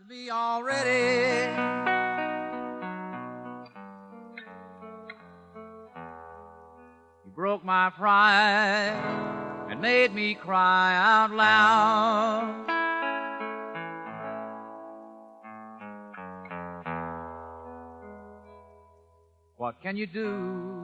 me already. You broke my pride and made me cry out loud. What can you do